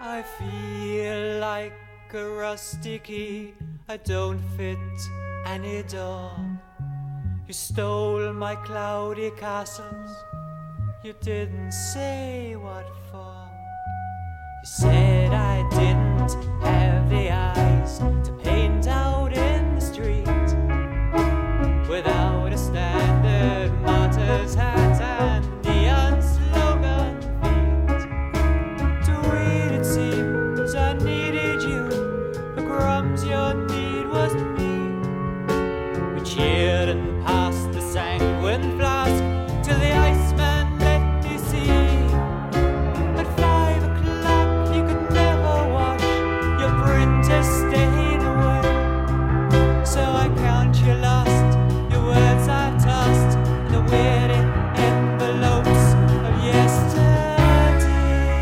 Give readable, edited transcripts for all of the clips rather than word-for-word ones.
I feel like a rusty key, I don't fit any door. You stole my cloudy castles, you didn't say what for. You said I didn't have the eyes to paint out in the street without a standard martyr's hat and neon slogan feet. To read it seems I needed you, the crumbs your need was me. We cheered and passed the sanguine flask till the iceman let me see. At 5 o'clock you could never wash your printer stain away. So I count you lost, your words I've tossed in the weary envelopes of yesterday.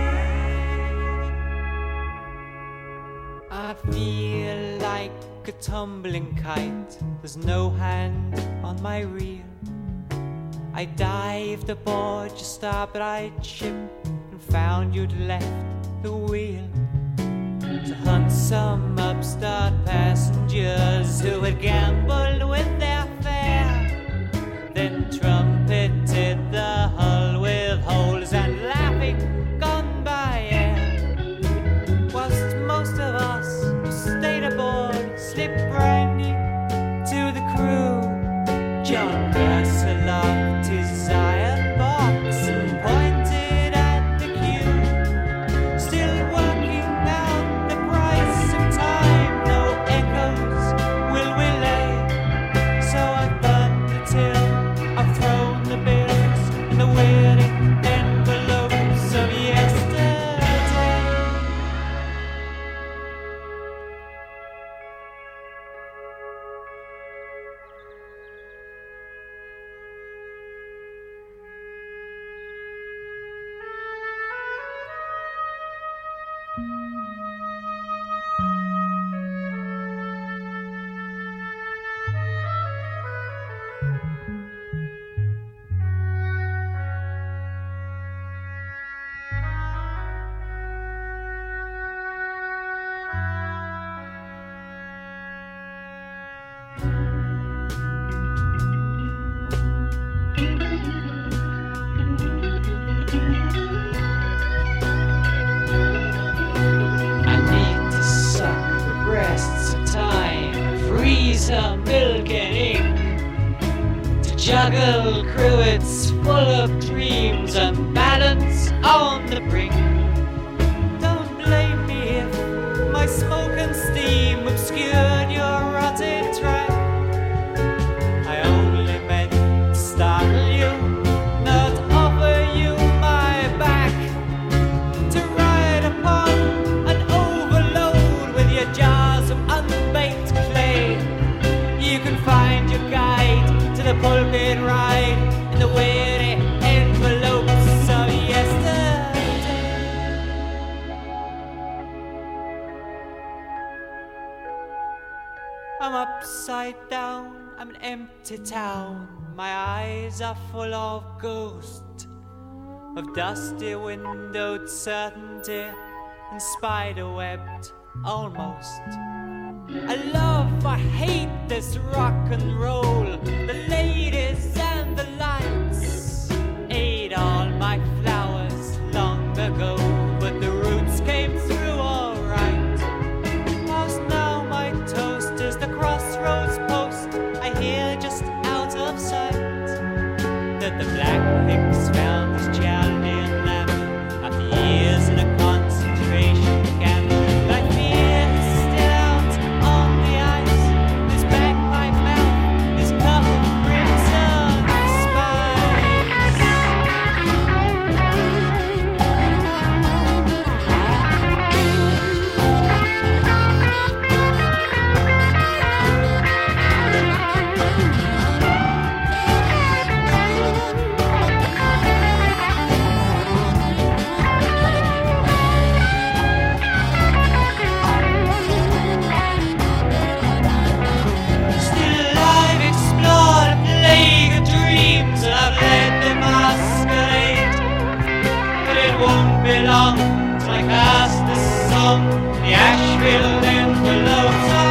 I feel like a tumbling kite, there's no hand on my reel. I dived aboard your starboard ship and found you'd left the wheel to hunt some upstart passengers who had gambled with their fare, then trumpeted the hull with holes and laughing gone by air, whilst most of us who stayed aboard slipped brandy to the crew. John Purcell locked his iron box and pointed at the queue, still working out the price of time. No echoes will we lay, so I've burned the till, I've thrown the bills in the weary envelopes of yesterday. Some milk and ink to juggle cruets full of dreams and balance on the brink. Don't blame me if my smoke and steam obscured your rotted track. I only meant to startle you, not offer you my back, to ride upon and overload with your jars of unbaked clay. You can find your guide to the pulpit ride in the weary envelopes of yesterday. I'm upside down, I'm an empty town. My eyes are full of ghost, of dusty windowed certainty and spider-webbed almost. I love, I hate this rock and roll, the ladies and the lights. Ate all my flowers long ago, but the roots came through alright. Whilst now my toast is the crossroads post I hear just out of sight, that the black pigs found this Chaldean lamp after years in a concentration camp. Long till I cast from the Asheville envelopes.